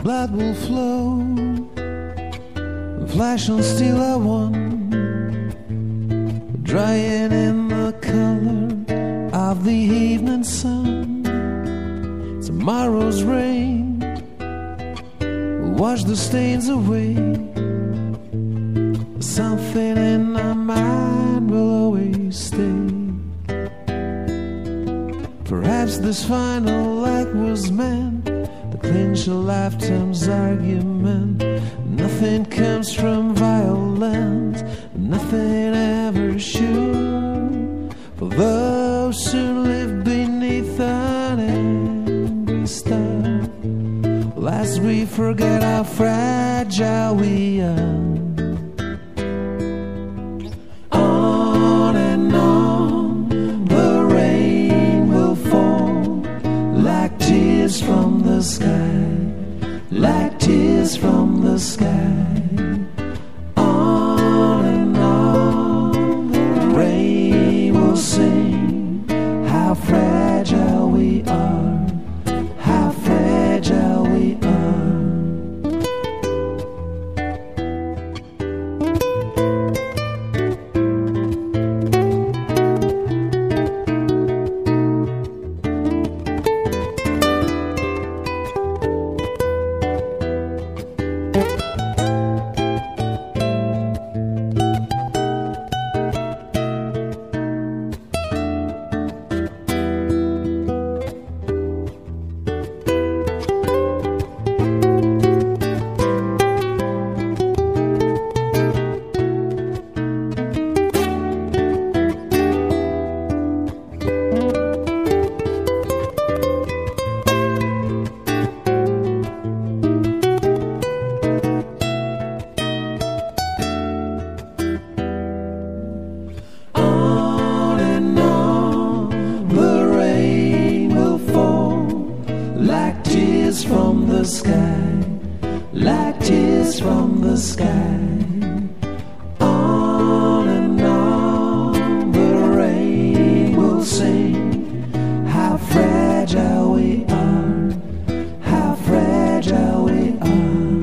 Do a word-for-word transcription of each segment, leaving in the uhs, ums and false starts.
blood will flow, flash on steel I won, drying in the color of the evening sun. Tomorrow's rain will wash the stains away. Something in my mind will always stay. Perhaps this final act was meant to clinch a lifetime's argument. Nothing comes from violence, nothing ever should. For those who live beneath an angry star, well, as we forget how fragile we are. On and on, the rain will fall like tears from the sky, like tears from the sky. On and on, the rain will sing how fragile we are, how fragile we are. From the sky, like tears from the sky. On and on, the rain will sing how fragile we are, how fragile we are.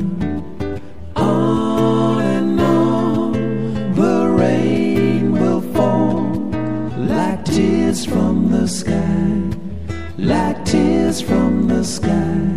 On and on, the rain will fall like tears from the sky, like tears from the sky.